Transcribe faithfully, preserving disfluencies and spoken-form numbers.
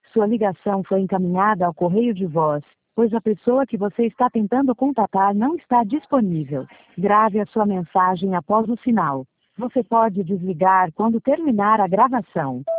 Sua ligação foi encaminhada ao correio de voz, pois a pessoa que você está tentando contatar não está disponível. Grave a sua mensagem após o sinal. Você pode desligar quando terminar a gravação.